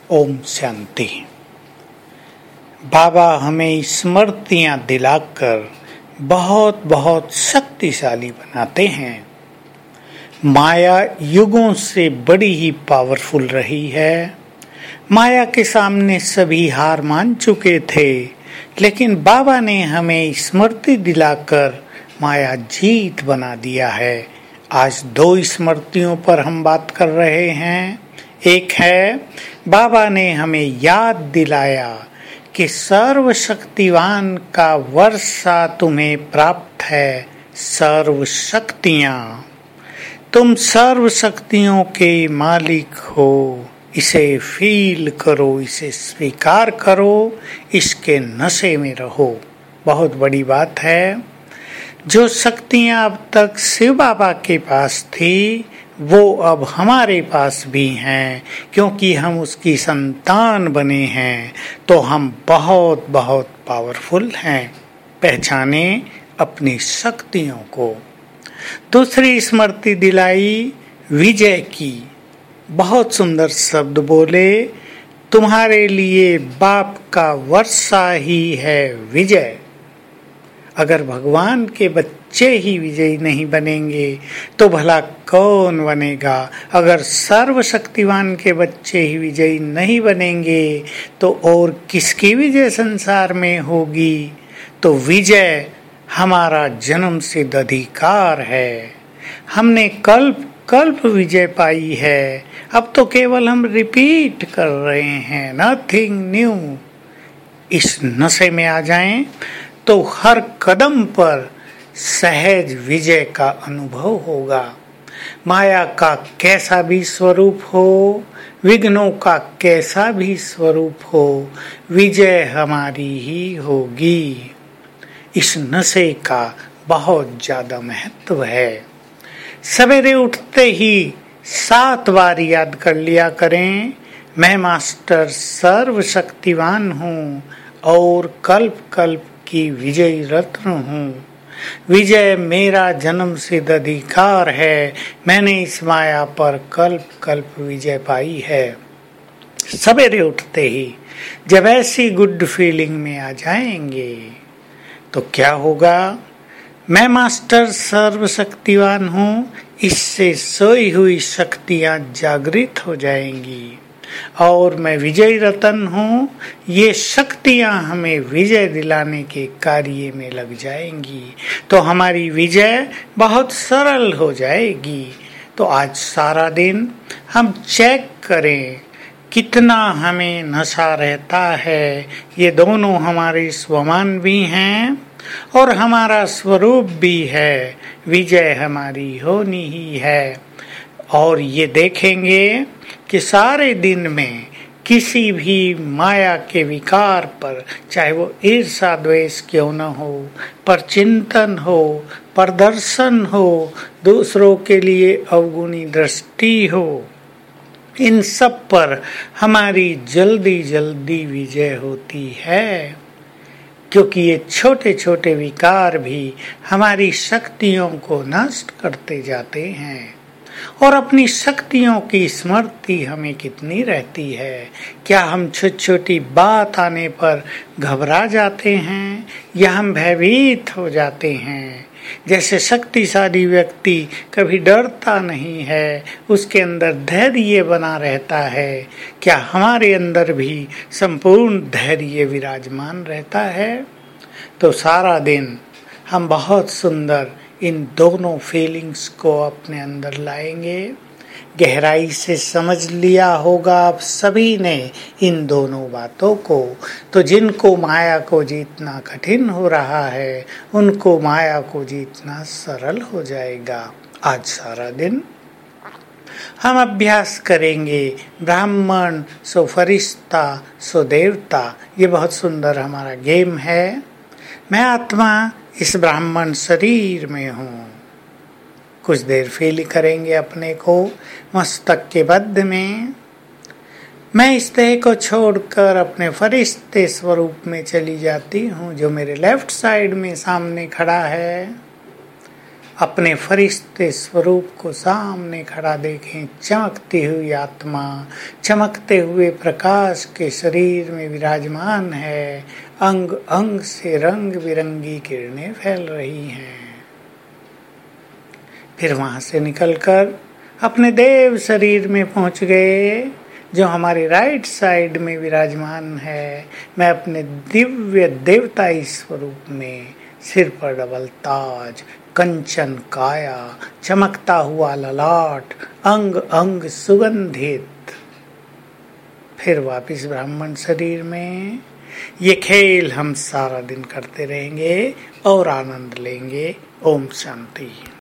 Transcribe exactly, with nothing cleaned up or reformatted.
ओम शांति। बाबा हमें स्मृतियाँ दिलाकर बहुत बहुत शक्तिशाली बनाते हैं। माया युगों से बड़ी ही पावरफुल रही है। माया के सामने सभी हार मान चुके थे, लेकिन बाबा ने हमें स्मृति दिलाकर माया जीत बना दिया है। आज दो स्मृतियों पर हम बात कर रहे हैं। एक है, बाबा ने हमें याद दिलाया कि सर्वशक्तिवान का वर्षा तुम्हें प्राप्त है। सर्व शक्तियाँ, तुम सर्व शक्तियों के मालिक हो। इसे फील करो, इसे स्वीकार करो, इसके नशे में रहो। बहुत बड़ी बात है। जो शक्तियाँ अब तक शिव बाबा के पास थी, वो अब हमारे पास भी हैं, क्योंकि हम उसकी संतान बने हैं। तो हम बहुत बहुत पावरफुल हैं। पहचाने अपनी शक्तियों को। दूसरी स्मृति दिलाई विजय की। बहुत सुंदर शब्द बोले, तुम्हारे लिए बाप का वर्षा ही है विजय। अगर भगवान के बच्चे ही विजयी नहीं बनेंगे तो भला कौन बनेगा। अगर सर्वशक्तिवान के बच्चे ही विजयी नहीं बनेंगे तो और किसकी विजय संसार में होगी। तो विजय हमारा जन्म सिद्ध अधिकार है। हमने कल्प कल्प विजय पाई है। अब तो केवल हम रिपीट कर रहे हैं, नथिंग न्यू। इस नशे में आ जाएं तो हर कदम पर सहज विजय का अनुभव होगा। माया का कैसा भी स्वरूप हो, विघ्नों का कैसा भी स्वरूप हो, विजय हमारी ही होगी। इस नशे का बहुत ज्यादा महत्व है। सवेरे उठते ही सात बार याद कर लिया करें, मैं मास्टर सर्वशक्तिवान हूँ और कल्प कल्प की विजयी रत्न हूँ। विजय मेरा जन्म सिद्ध अधिकार है। मैंने इस माया पर कल्प कल्प विजय पाई है। सवेरे उठते ही जब ऐसी गुड फीलिंग में आ जाएंगे तो क्या होगा। मैं मास्टर सर्वशक्तिवान हूँ, इससे सोई हुई शक्तियाँ जागृत हो जाएंगी। और मैं विजय रतन हूँ, ये शक्तियाँ हमें विजय दिलाने के कार्य में लग जाएंगी। तो हमारी विजय बहुत सरल हो जाएगी। तो आज सारा दिन हम चेक करें कितना हमें नशा रहता है। ये दोनों हमारे स्वमान भी हैं और हमारा स्वरूप भी है। विजय हमारी होनी ही है। और ये देखेंगे कि सारे दिन में किसी भी माया के विकार पर, चाहे वो ईर्षा द्वेष क्यों न हो, पर चिंतन हो, प्रदर्शन हो, दूसरों के लिए अवगुणी दृष्टि हो, इन सब पर हमारी जल्दी जल्दी विजय होती है। क्योंकि ये छोटे छोटे विकार भी हमारी शक्तियों को नष्ट करते जाते हैं। और अपनी शक्तियों की स्मृति हमें कितनी रहती है। क्या हम छोटी छोटी बात आने पर घबरा जाते हैं या हम भयभीत हो जाते हैं। जैसे शक्तिशाली व्यक्ति कभी डरता नहीं है, उसके अंदर धैर्य बना रहता है। क्या हमारे अंदर भी संपूर्ण धैर्य विराजमान रहता है। तो सारा दिन हम बहुत सुंदर इन दोनों फीलिंग्स को अपने अंदर लाएंगे। गहराई से समझ लिया होगा आप सभी ने इन दोनों बातों को। तो जिनको माया को जीतना कठिन हो रहा है, उनको माया को जीतना सरल हो जाएगा। आज सारा दिन हम अभ्यास करेंगे ब्राह्मण सो फरिश्ता सो देवता। ये बहुत सुंदर हमारा गेम है। मैं आत्मा इस ब्राह्मण शरीर में हूँ। कुछ देर फील करेंगे अपने को मस्तक के बद्ध में। मैं इस देह को छोड़कर अपने फरिश्ते स्वरूप में चली जाती हूँ, जो मेरे लेफ्ट साइड में सामने खड़ा है। अपने फरिश्ते स्वरूप को सामने खड़ा देखें। चमकती हुई आत्मा चमकते हुए प्रकाश के शरीर में विराजमान है। अंग अंग से रंग बिरंगी किरणें फैल रही हैं। फिर वहां से निकलकर अपने देव शरीर में पहुंच गए, जो हमारे राइट साइड में विराजमान है। मैं अपने दिव्य देवताई स्वरूप में, सिर पर डबल ताज, कंचन काया, चमकता हुआ ललाट, अंग अंग सुगंधित। फिर वापिस ब्राह्मण शरीर में। ये खेल हम सारा दिन करते रहेंगे और आनंद लेंगे। ओम शांति।